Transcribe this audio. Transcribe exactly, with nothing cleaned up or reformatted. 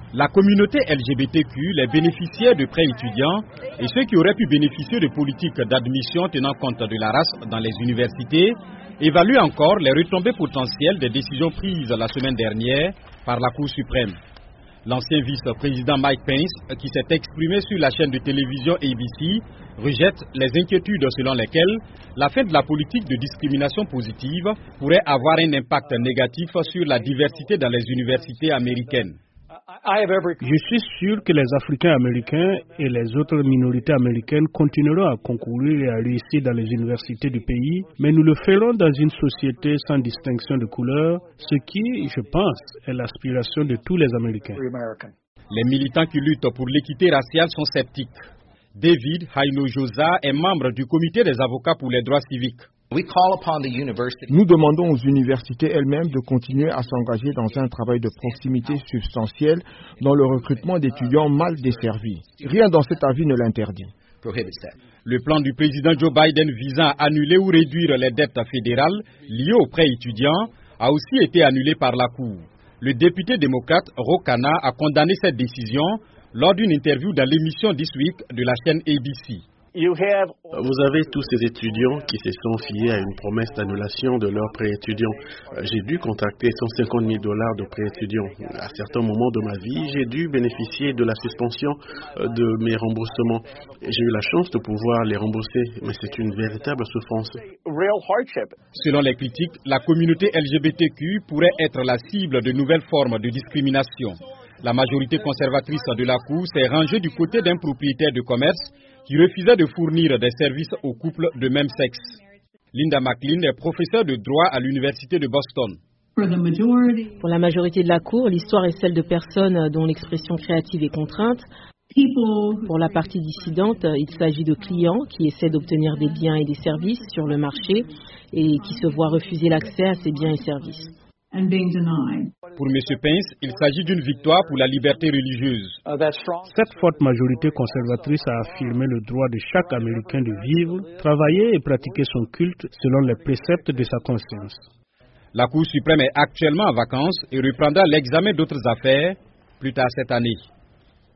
La communauté L G B T Q, les bénéficiaires de prêts étudiants et ceux qui auraient pu bénéficier de politiques d'admission tenant compte de la race dans les universités évaluent encore les retombées potentielles des décisions prises la semaine dernière par la Cour suprême. L'ancien vice-président Mike Pence, qui s'est exprimé sur la chaîne de télévision A B C, rejette les inquiétudes selon lesquelles la fin de la politique de discrimination positive pourrait avoir un impact négatif sur la diversité dans les universités américaines. Je suis sûr que les Africains américains et les autres minorités américaines continueront à concourir et à réussir dans les universités du pays, mais nous le ferons dans une société sans distinction de couleur, ce qui, je pense, est l'aspiration de tous les Américains. Les militants qui luttent pour l'équité raciale sont sceptiques. David Haino-Josa est membre du comité des avocats pour les droits civiques. Nous demandons aux universités elles-mêmes de continuer à s'engager dans un travail de proximité substantiel dans le recrutement d'étudiants mal desservis. Rien dans cet avis ne l'interdit. Le plan du président Joe Biden visant à annuler ou réduire les dettes fédérales liées aux prêts étudiants a aussi été annulé par la Cour. Le député démocrate Ro Khanna a condamné cette décision lors d'une interview dans l'émission This Week de la chaîne A B C. Vous avez tous ces étudiants qui se sont fiés à une promesse d'annulation de leurs prêts étudiants. J'ai dû contracter cent cinquante mille dollars de prêts étudiants. À certains moments de ma vie, j'ai dû bénéficier de la suspension de mes remboursements. J'ai eu la chance de pouvoir les rembourser, mais c'est une véritable souffrance. Selon les critiques, la communauté L G B T Q pourrait être la cible de nouvelles formes de discrimination. La majorité conservatrice de la Cour s'est rangée du côté d'un propriétaire de commerce qui refusait de fournir des services aux couples de même sexe. Linda McLean est professeure de droit à l'université de Boston. Pour la majorité de la Cour, l'histoire est celle de personnes dont l'expression créative est contrainte. Pour la partie dissidente, il s'agit de clients qui essaient d'obtenir des biens et des services sur le marché et qui se voient refuser l'accès à ces biens et services. Pour M. Pence, il s'agit d'une victoire pour la liberté religieuse. Cette forte majorité conservatrice a affirmé le droit de chaque Américain de vivre, travailler et pratiquer son culte selon les préceptes de sa conscience. La Cour suprême est actuellement en vacances et reprendra l'examen d'autres affaires plus tard cette année.